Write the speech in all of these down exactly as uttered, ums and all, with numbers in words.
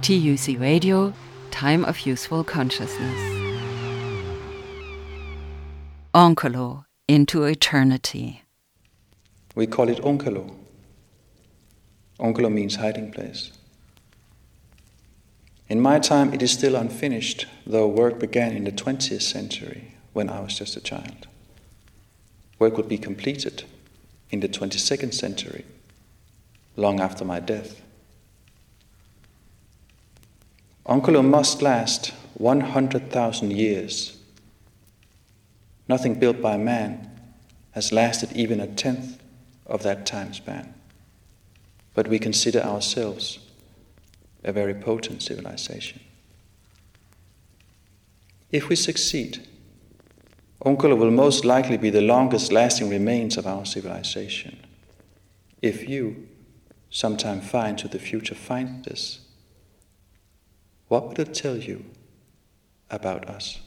T U C Radio, Time of Useful Consciousness. Onkelo, Into Eternity. We call it Onkelo. Onkelo means hiding place. In my time, it is still unfinished, though work began in the twentieth century, when I was just a child. Work would be completed in the twenty-second century, long after my death. Onkelo must last one hundred thousand years. Nothing built by man has lasted even a tenth of that time span. But we consider ourselves a very potent civilization. If we succeed, Onkelo will most likely be the longest lasting remains of our civilization. If you, sometime far into the future, find this, what would it tell you about us?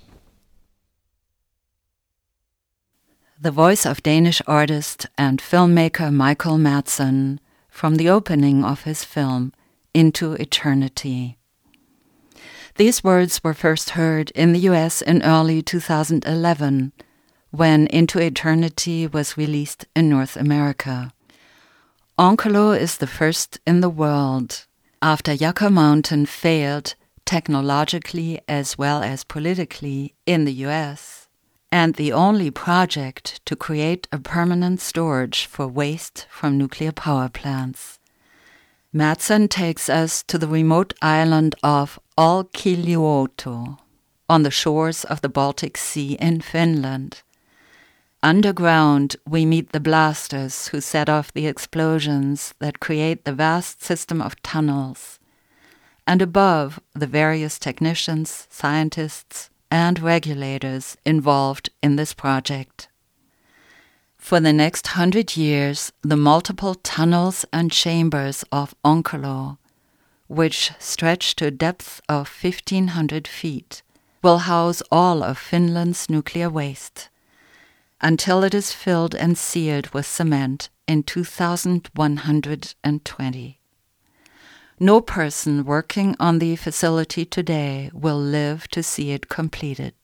The voice of Danish artist and filmmaker Michael Madsen from the opening of his film, Into Eternity. These words were first heard in the U S in early two thousand eleven, when Into Eternity was released in North America. Onkelo is the first in the world, after Yucca Mountain failed technologically as well as politically in the U S, and the only project to create a permanent storage for waste from nuclear power plants. Madsen takes us to the remote island of Olkiluoto, on the shores of the Baltic Sea in Finland. Underground, we meet the blasters who set off the explosions that create the vast system of tunnels, and above, the various technicians, scientists, and regulators involved in this project. For the next hundred years, the multiple tunnels and chambers of Onkelo, which stretch to a depth of fifteen hundred feet, will house all of Finland's nuclear waste, until it is filled and sealed with cement in two thousand one hundred twenty. No person working on the facility today will live to see it completed.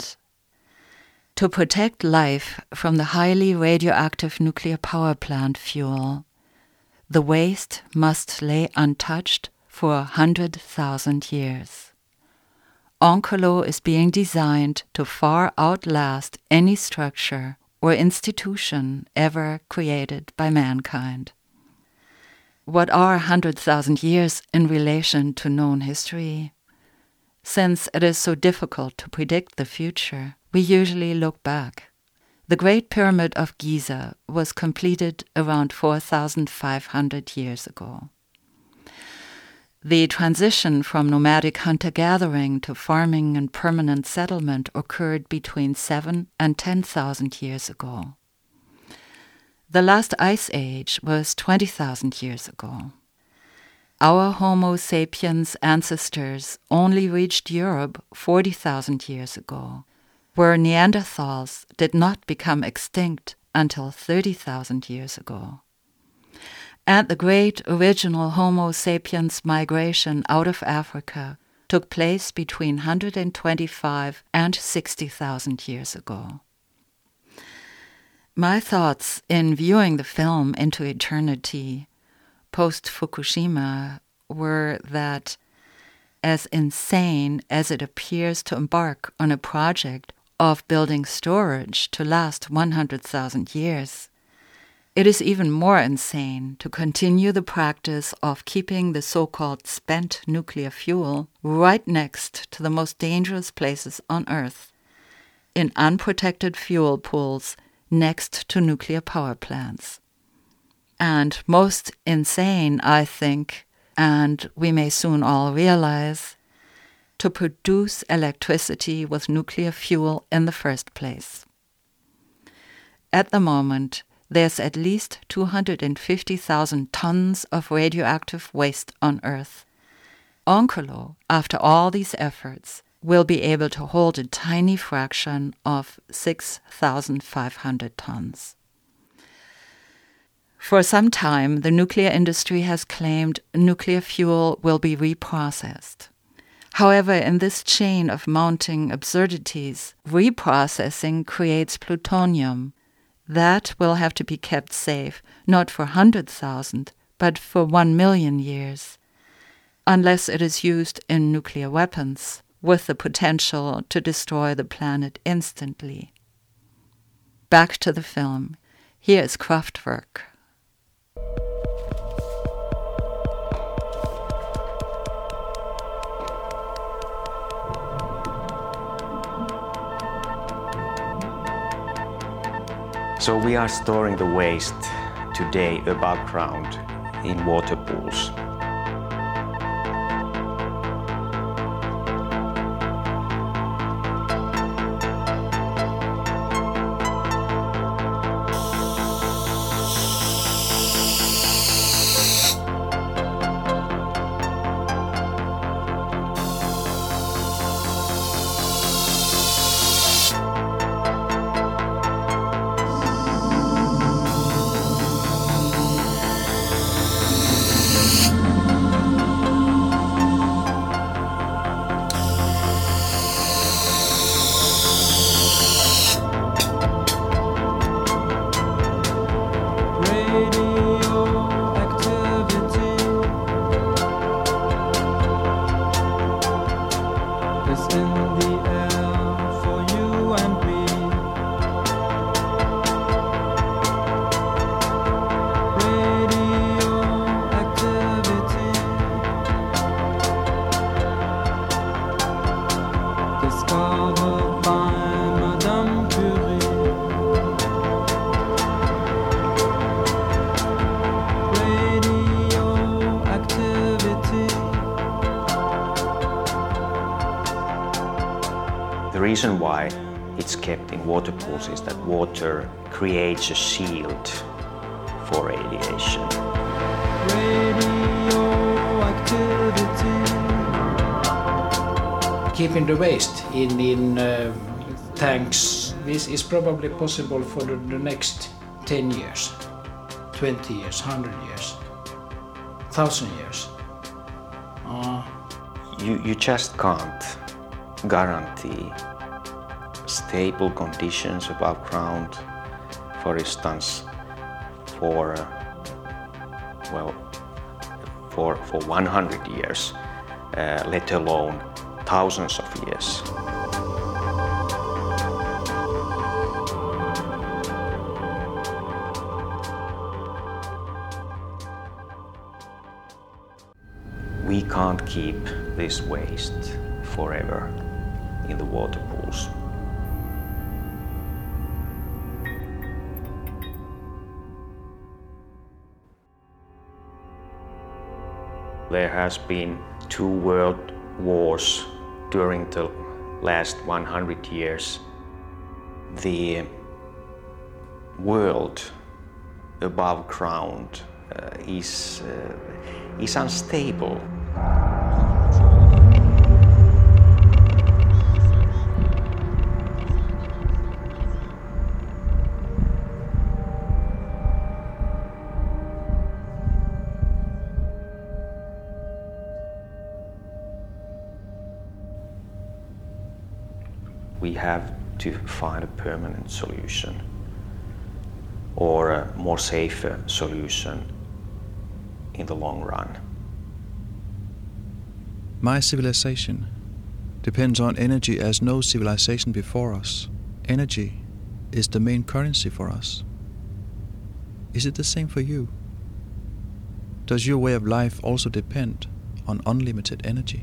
To protect life from the highly radioactive nuclear power plant fuel, the waste must lay untouched for a hundred thousand years. Onkelo is being designed to far outlast any structure or institution ever created by mankind. What are a hundred thousand years in relation to known history? Since it is so difficult to predict the future, we usually look back. The Great Pyramid of Giza was completed around four thousand five hundred years ago. The transition from nomadic hunter-gathering to farming and permanent settlement occurred between seven and ten thousand years ago. The last ice age was twenty thousand years ago. Our Homo sapiens ancestors only reached Europe forty thousand years ago, where Neanderthals did not become extinct until thirty thousand years ago. And the great original Homo sapiens migration out of Africa took place between one hundred twenty-five and sixty thousand years ago. My thoughts in viewing the film Into Eternity post-Fukushima were that, as insane as it appears to embark on a project of building storage to last one hundred thousand years, it is even more insane to continue the practice of keeping the so-called spent nuclear fuel right next to the most dangerous places on Earth, in unprotected fuel pools next to nuclear power plants. And most insane, I think, and we may soon all realize, to produce electricity with nuclear fuel in the first place. At the moment, there's at least two hundred fifty thousand tons of radioactive waste on Earth. Onkelo, after all these efforts, will be able to hold a tiny fraction of six thousand five hundred tons. For some time, the nuclear industry has claimed nuclear fuel will be reprocessed. However, in this chain of mounting absurdities, reprocessing creates plutonium. That will have to be kept safe, not for one hundred thousand, but for one million years, unless it is used in nuclear weapons, with the potential to destroy the planet instantly. Back to the film. Here is Kraftwerk. So we are storing the waste today above ground in water pools. The reason why it's kept in water pools is that water creates a shield for radiation. Keeping the waste in, in uh, tanks, this is probably possible for the, the next ten years, twenty years, one hundred years, one thousand years. Uh, you, you just can't guarantee stable conditions above ground, for instance, for uh, well, for for one hundred years, uh, let alone thousands of years. We can't keep this waste forever in the water pools. There has been two world wars during the last one hundred years. The world above ground uh, is, uh, is unstable. We have to find a permanent solution or a more safer solution in the long run. My civilization depends on energy as no civilization before us. Energy is the main currency for us. Is it the same for you? Does your way of life also depend on unlimited energy?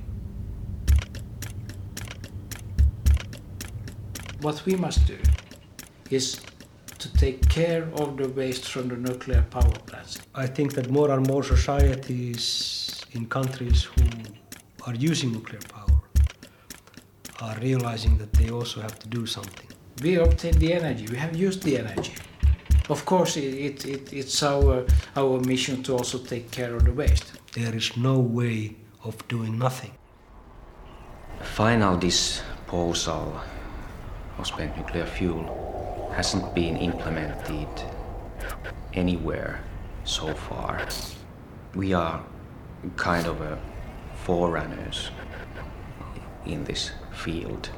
What we must do is to take care of the waste from the nuclear power plants. I think that more and more societies in countries who are using nuclear power are realizing that they also have to do something. We obtain the energy, we have used the energy. Of course, it, it, it's our, our mission to also take care of the waste. There is no way of doing nothing. Final disposal of spent nuclear fuel hasn't been implemented anywhere so far. We are kind of a forerunners in this field.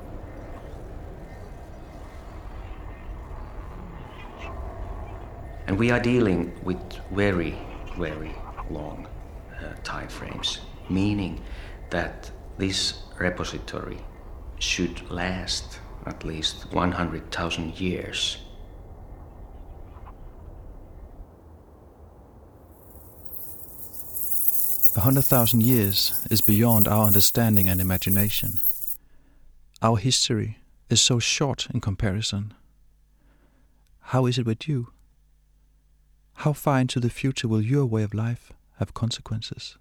And we are dealing with very, very long uh, time frames, meaning that this repository should last at least one hundred thousand years. A hundred thousand years is beyond our understanding and imagination. Our history is so short in comparison. How is it with you? How far into the future will your way of life have consequences?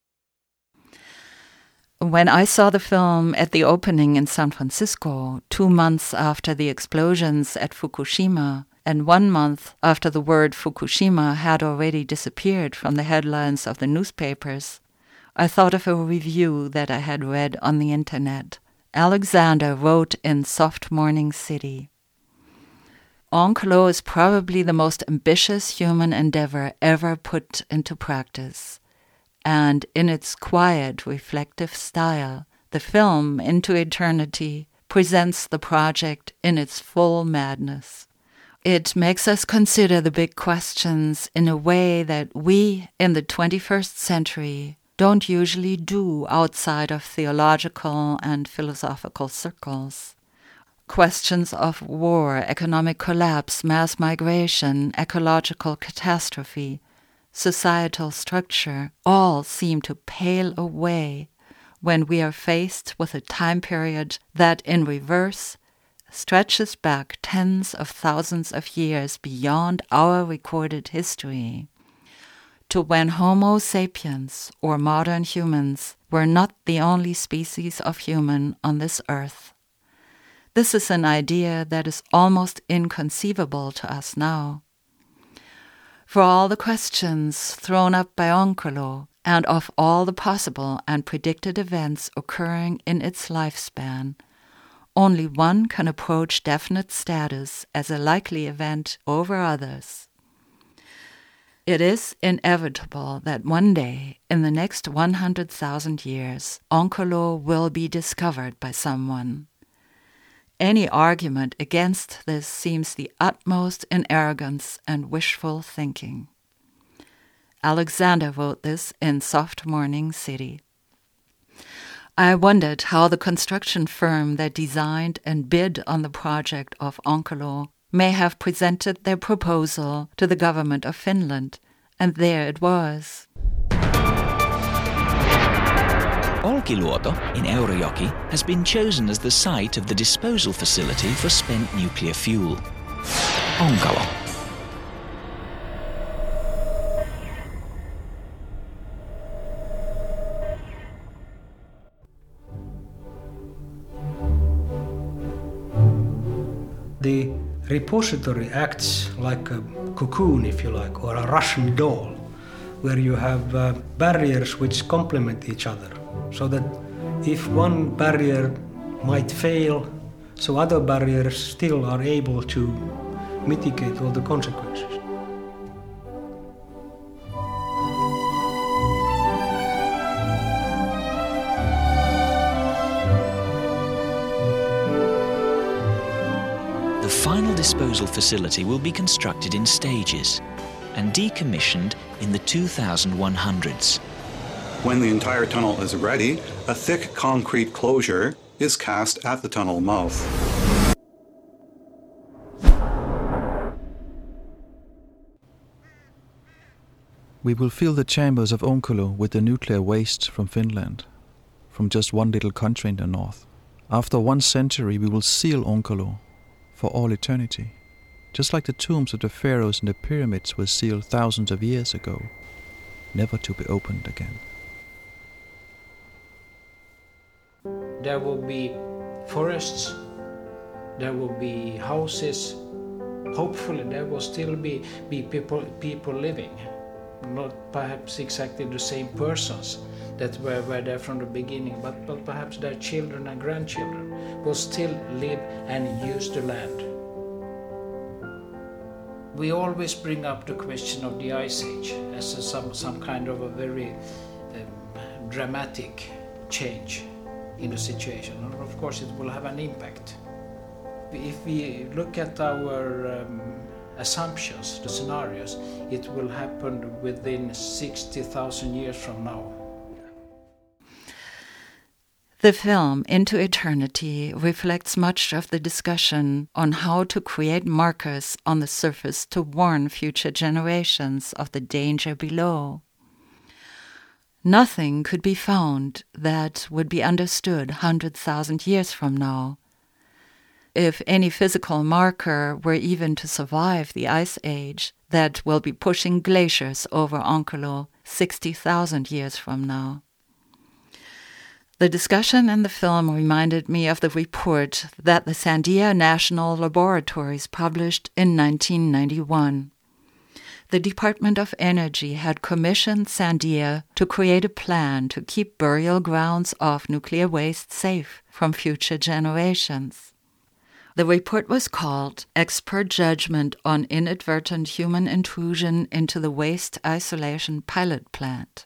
When I saw the film at the opening in San Francisco, two months after the explosions at Fukushima, and one month after the word Fukushima had already disappeared from the headlines of the newspapers, I thought of a review that I had read on the internet. Alexander wrote in Soft Morning City, "Onkelo is probably the most ambitious human endeavor ever put into practice, and in its quiet, reflective style, the film Into Eternity presents the project in its full madness. It makes us consider the big questions in a way that we, in the twenty-first century, don't usually do outside of theological and philosophical circles. Questions of war, economic collapse, mass migration, ecological catastrophe, societal structure, all seem to pale away when we are faced with a time period that, in reverse, stretches back tens of thousands of years beyond our recorded history, to when Homo sapiens, or modern humans, were not the only species of human on this earth. This is an idea that is almost inconceivable to us now. For all the questions thrown up by Onkelo, and of all the possible and predicted events occurring in its lifespan, only one can approach definite status as a likely event over others. It is inevitable that one day, in the next one hundred thousand years, Onkelo will be discovered by someone. Any argument against this seems the utmost in arrogance and wishful thinking." Alexander wrote this in Soft Morning City. I wondered how the construction firm that designed and bid on the project of Onkelo may have presented their proposal to the government of Finland, and there it was. Olkiluoto in Eurajoki has been chosen as the site of the disposal facility for spent nuclear fuel. Onkalo. The repository acts like a cocoon, if you like, or a Russian doll, where you have uh, barriers which complement each other, so that if one barrier might fail, so other barriers still are able to mitigate all the consequences. The final disposal facility will be constructed in stages and decommissioned in the two thousand one hundreds. When the entire tunnel is ready, a thick concrete closure is cast at the tunnel mouth. We will fill the chambers of Onkelo with the nuclear waste from Finland, from just one little country in the north. After one century, we will seal Onkelo for all eternity, just like the tombs of the pharaohs and the pyramids were sealed thousands of years ago, never to be opened again. There will be forests, there will be houses, hopefully there will still be, be people, people living, not perhaps exactly the same persons that were, were there from the beginning, but, but perhaps their children and grandchildren will still live and use the land. We always bring up the question of the Ice Age as a, some, some kind of a very um, dramatic change in the situation, and of course it will have an impact. If we look at our um, assumptions, the scenarios, it will happen within sixty thousand years from now. The film Into Eternity reflects much of the discussion on how to create markers on the surface to warn future generations of the danger below. Nothing could be found that would be understood one hundred thousand years from now. If any physical marker were even to survive the Ice Age that will be pushing glaciers over Onkelo sixty thousand years from now. The discussion in the film reminded me of the report that the Sandia National Laboratories published in nineteen ninety-one. The Department of Energy had commissioned Sandia to create a plan to keep burial grounds of nuclear waste safe from future generations. The report was called Expert Judgment on Inadvertent Human Intrusion into the Waste Isolation Pilot Plant.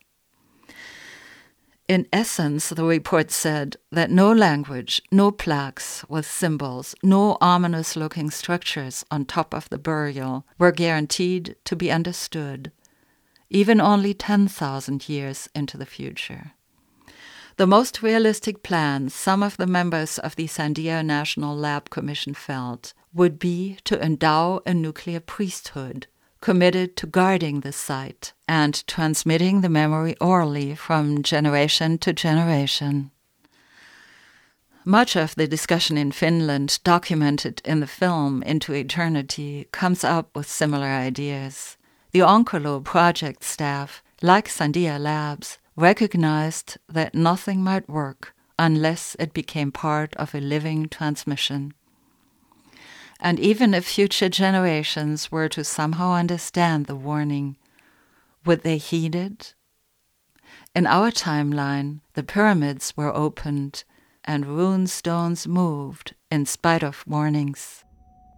In essence, the report said that no language, no plaques with symbols, no ominous-looking structures on top of the burial were guaranteed to be understood, even only ten thousand years into the future. The most realistic plan some of the members of the Sandia National Lab Commission felt would be to endow a nuclear priesthood committed to guarding the site and transmitting the memory orally from generation to generation. Much of the discussion in Finland documented in the film Into Eternity comes up with similar ideas. The Onkelo project staff, like Sandia Labs, recognized that nothing might work unless it became part of a living transmission. And even if future generations were to somehow understand the warning, would they heed it? In our timeline, the pyramids were opened and rune stones moved in spite of warnings.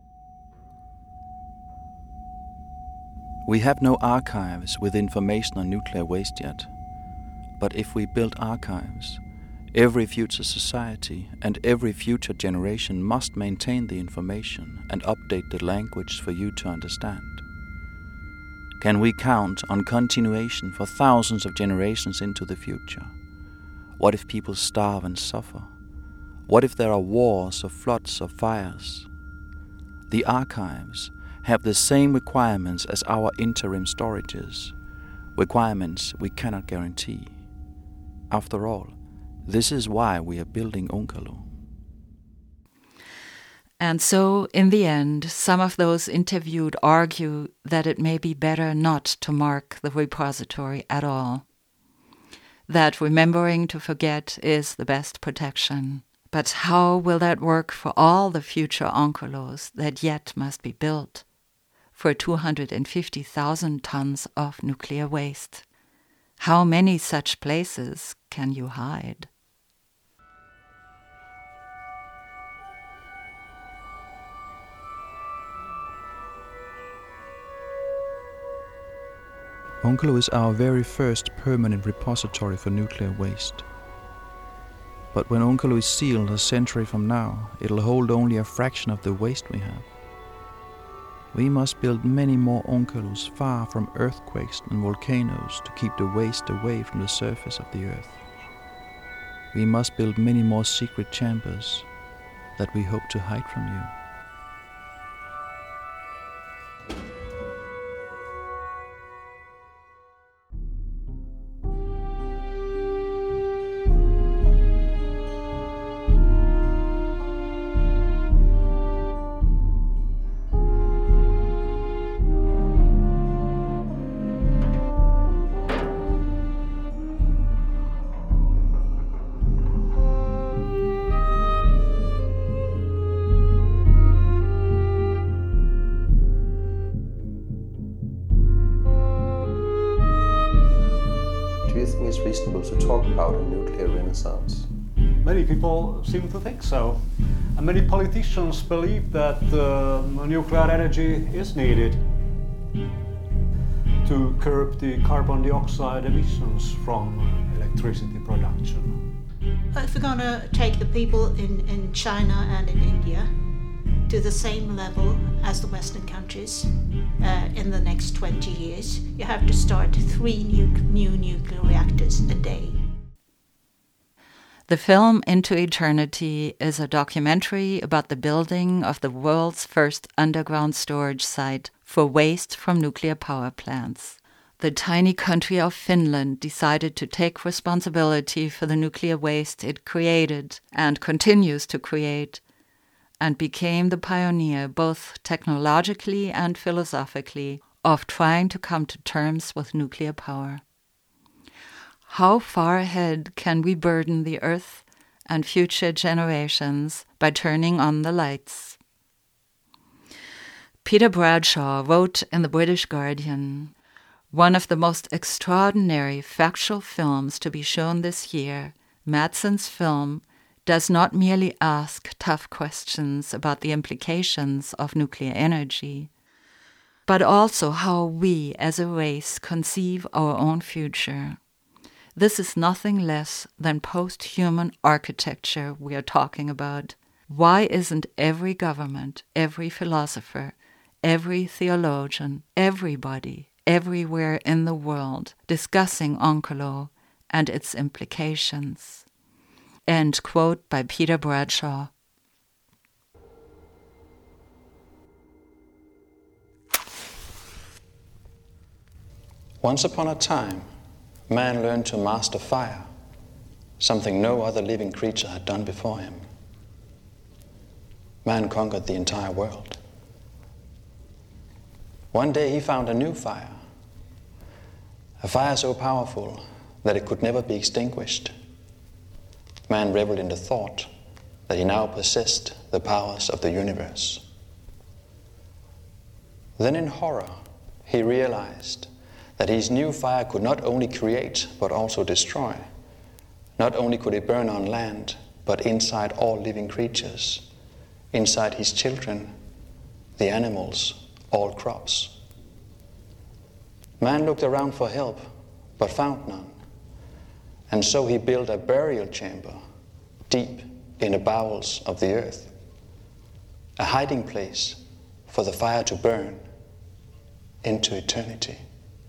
We have no archives with information on nuclear waste yet. But if we build archives, every future society and every future generation must maintain the information and update the language for you to understand. Can we count on continuation for thousands of generations into the future? What if people starve and suffer? What if there are wars or floods or fires? The archives have the same requirements as our interim storages, requirements we cannot guarantee. After all, this is why we are building Onkelo. And so, in the end, some of those interviewed argue that it may be better not to mark the repository at all. That remembering to forget is the best protection. But how will that work for all the future Onkelos that yet must be built? For two hundred fifty thousand tons of nuclear waste. How many such places can you hide? Onkelo is our very first permanent repository for nuclear waste. But when Onkelo is sealed a century from now, it'll hold only a fraction of the waste we have. We must build many more Onkelos far from earthquakes and volcanoes to keep the waste away from the surface of the earth. We must build many more secret chambers that we hope to hide from you. It's reasonable to talk about a nuclear renaissance? Many people seem to think so, and many politicians believe that uh, nuclear energy is needed to curb the carbon dioxide emissions from electricity production. if we're going to take the people in, in China and in India to the same level as the Western countries uh, in the next twenty years, you have to start three new, new nuclear reactors a day. The film Into Eternity is a documentary about the building of the world's first underground storage site for waste from nuclear power plants. The tiny country of Finland decided to take responsibility for the nuclear waste it created and continues to create, and became the pioneer both technologically and philosophically of trying to come to terms with nuclear power. How far ahead can we burden the Earth and future generations by turning on the lights? Peter Bradshaw wrote in the British Guardian, "One of the most extraordinary factual films to be shown this year, Madsen's film does not merely ask tough questions about the implications of nuclear energy, but also how we as a race conceive our own future. This is nothing less than post-human architecture we are talking about. Why isn't every government, every philosopher, every theologian, everybody, everywhere in the world discussing Onkolo and its implications?" End quote by Peter Bradshaw. Once upon a time, man learned to master fire, something no other living creature had done before him. Man conquered the entire world. One day he found a new fire, a fire so powerful that it could never be extinguished. Man reveled in the thought that he now possessed the powers of the universe. Then in horror, he realized that his new fire could not only create but also destroy. Not only could it burn on land, but inside all living creatures, inside his children, the animals, all crops. Man looked around for help, but found none. And so he built a burial chamber deep in the bowels of the earth, a hiding place for the fire to burn into eternity.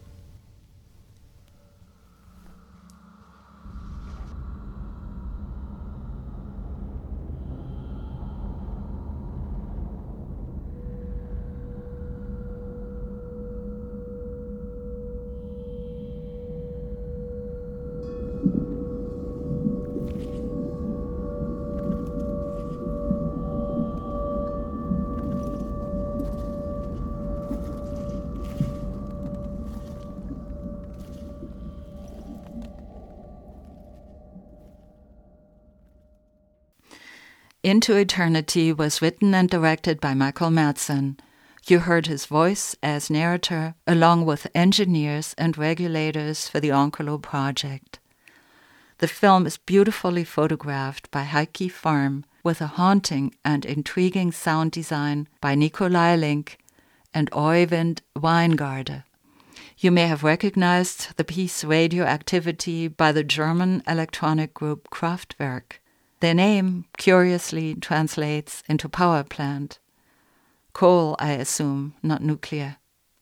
Into Eternity was written and directed by Michael Madsen. You heard his voice as narrator, along with engineers and regulators for the Onkolo project. The film is beautifully photographed by Heikki Farm, with a haunting and intriguing sound design by Nico Leilink and Oyvind Weingarde. You may have recognized the piece Radioactivity by the German electronic group Kraftwerk. Their name, curiously, translates into power plant. Coal, I assume, not nuclear.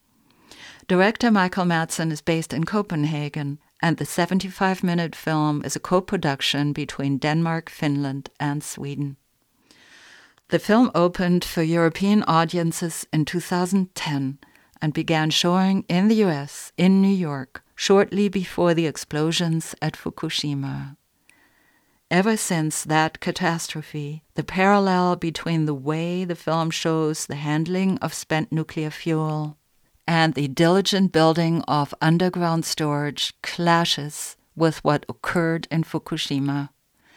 Director Michael Madsen is based in Copenhagen, and the seventy-five minute film is a co-production between Denmark, Finland, and Sweden. The film opened for European audiences in two thousand ten and began showing in the U S, in New York, shortly before the explosions at Fukushima. Ever since that catastrophe, the parallel between the way the film shows the handling of spent nuclear fuel and the diligent building of underground storage clashes with what occurred in Fukushima.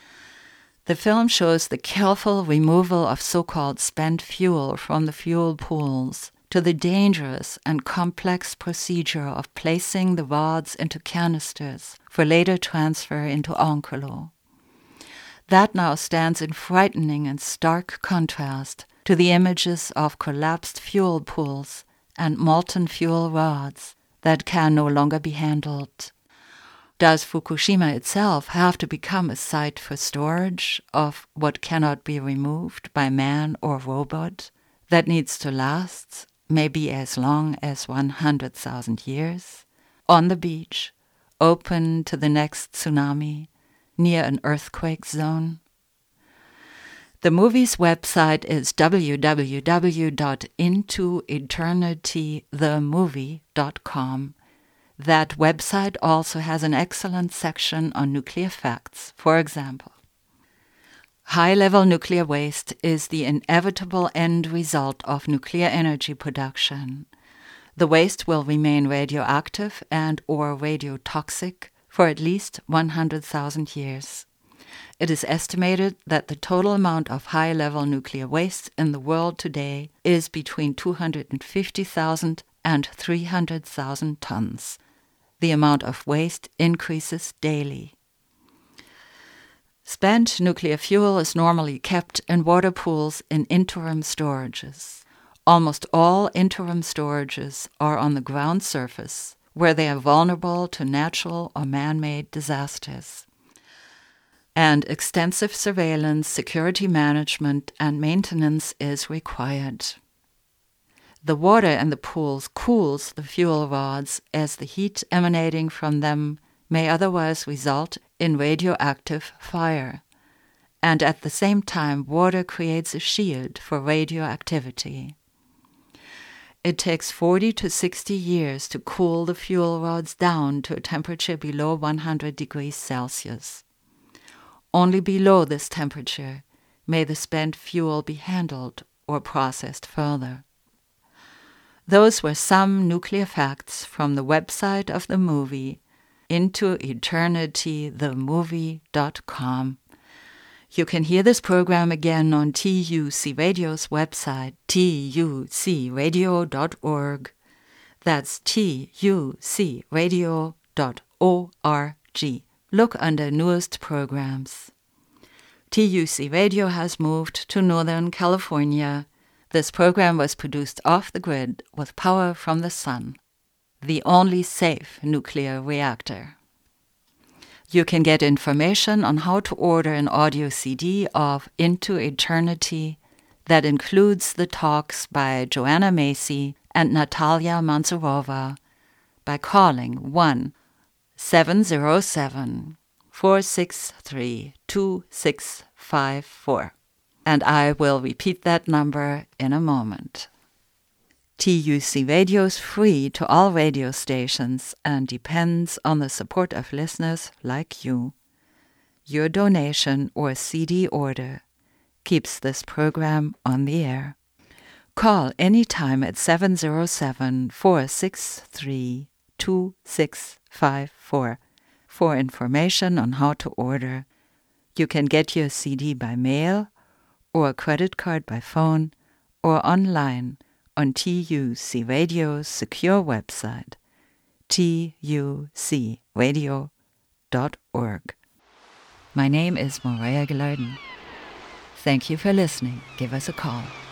The film shows the careful removal of so-called spent fuel from the fuel pools to the dangerous and complex procedure of placing the rods into canisters for later transfer into Onkolo. That now stands in frightening and stark contrast to the images of collapsed fuel pools and molten fuel rods that can no longer be handled. Does Fukushima itself have to become a site for storage of what cannot be removed by man or robot that needs to last maybe as long as one hundred thousand years, on the beach, open to the next tsunami, near an earthquake zone? The movie's website is w w w dot into eternity the movie dot com. That website also has an excellent section on nuclear facts. For example, high-level nuclear waste is the inevitable end result of nuclear energy production. The waste will remain radioactive and or radiotoxic for at least one hundred thousand years. It is estimated that the total amount of high-level nuclear waste in the world today is between two hundred fifty thousand and three hundred thousand tons. The amount of waste increases daily. Spent nuclear fuel is normally kept in water pools in interim storages. Almost all interim storages are on the ground surface, where they are vulnerable to natural or man-made disasters. And extensive surveillance, security management, and maintenance is required. The water in the pools cools the fuel rods as the heat emanating from them may otherwise result in radioactive fire. And at the same time, water creates a shield for radioactivity. It takes forty to sixty years to cool the fuel rods down to a temperature below one hundred degrees Celsius. Only below this temperature may the spent fuel be handled or processed further. Those were some nuclear facts from the website of the movie, into eternity the movie dot com. You can hear this program again on T U C Radio's website, T U C radio dot org. That's T U C radio dot org. Look under newest programs. T U C Radio has moved to Northern California. This program was produced off the grid with power from the sun, the only safe nuclear reactor. You can get information on how to order an audio C D of Into Eternity that includes the talks by Joanna Macy and Natalia Mansurova by calling one seven zero seven, four six three, two six five four. And I will repeat that number in a moment. T U C Radio is free to all radio stations and depends on the support of listeners like you. Your donation or C D order keeps this program on the air. Call anytime at seven zero seven, four six three, two six five four for information on how to order. You can get your C D by mail or a credit card by phone or online on T U C Radio's secure website, T U C radio dot org. My name is Maria Gelarden. Thank you for listening. Give us a call.